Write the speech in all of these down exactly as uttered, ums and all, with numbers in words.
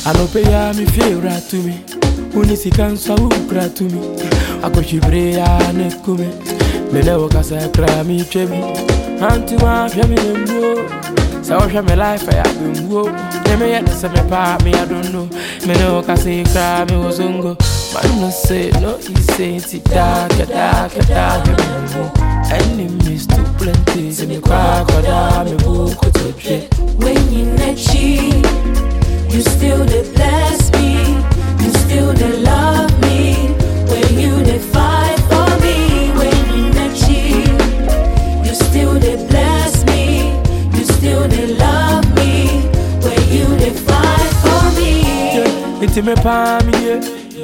I no pay ya me favor to me. Unisi can so ukra to me. I go shibre ya ne kume. Me ne wo kasa kra mi chebi. Anti wa fia mi nembo. Sa wo fia me life ya bimbo. Ne me yet se me pa me I don't know. Me ne wo kasa kra mi wozungo. Man no say no he say ti da ka da ka da bimbo. Enemies too plenty. Se me kwa kwa da me bu ko to che. When you let cheat, you still they bless me, you still they love me. When you they fight for me, when you let cheat, you still they bless me, you still they love me. When you they fight for me, it's me palm yeah.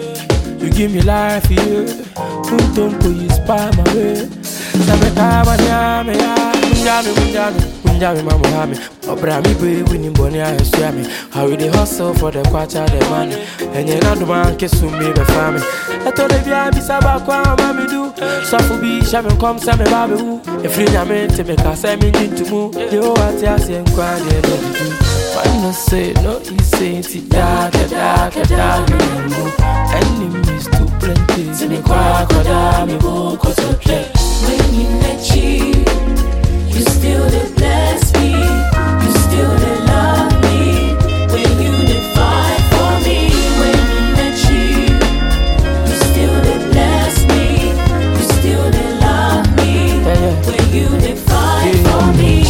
You give me life yeah. Don't go you spy my way. Sabe kaba nyame ya, munjame munjame, munjame mamu hame. Obra mi boy winning boni a yesua how we dey hustle for the kwacha the money. Enye na do man kesu me be fami. Eto de bia bi saba kwa mami do. Safu bi shame come say me babe wu. Efri nyame te me ka say me ntintumu. Yo ati ase nkwa de do do. Man no say no he say ti da da da da da you. Enemies too plenty. Se me kwa kwa da me bu ko to play. when you let cheat, you still they bless me, you still they love me. When you they fight for me, when you let cheat, you still they bless me, you still they love me. Yeah, yeah. When you they fight for me.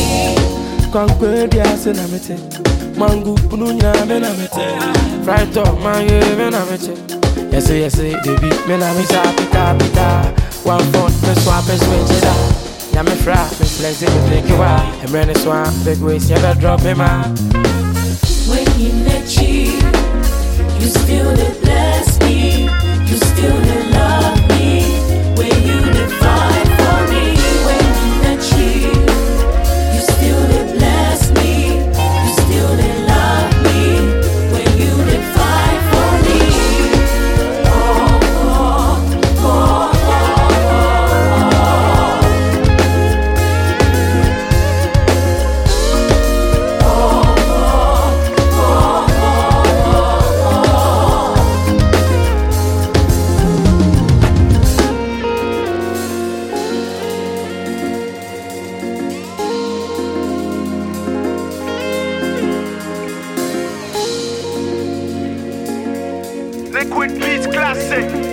Kwankwe dia se na mete. Mangu punu nya me na mete. Fright up man ye me na mete. Yes yes baby me na me sa pita pita. One phone me swap me switch it up. Ya me fra me flex it me take you out. I'm running swap big ways you better drop me man. When you let cheat, you still they bless me, you still they love me. When you they fight for me, when you let cheat, you still they bless me, you still they love me. When you they fight for me, oh oh oh Liquid Beats Classic.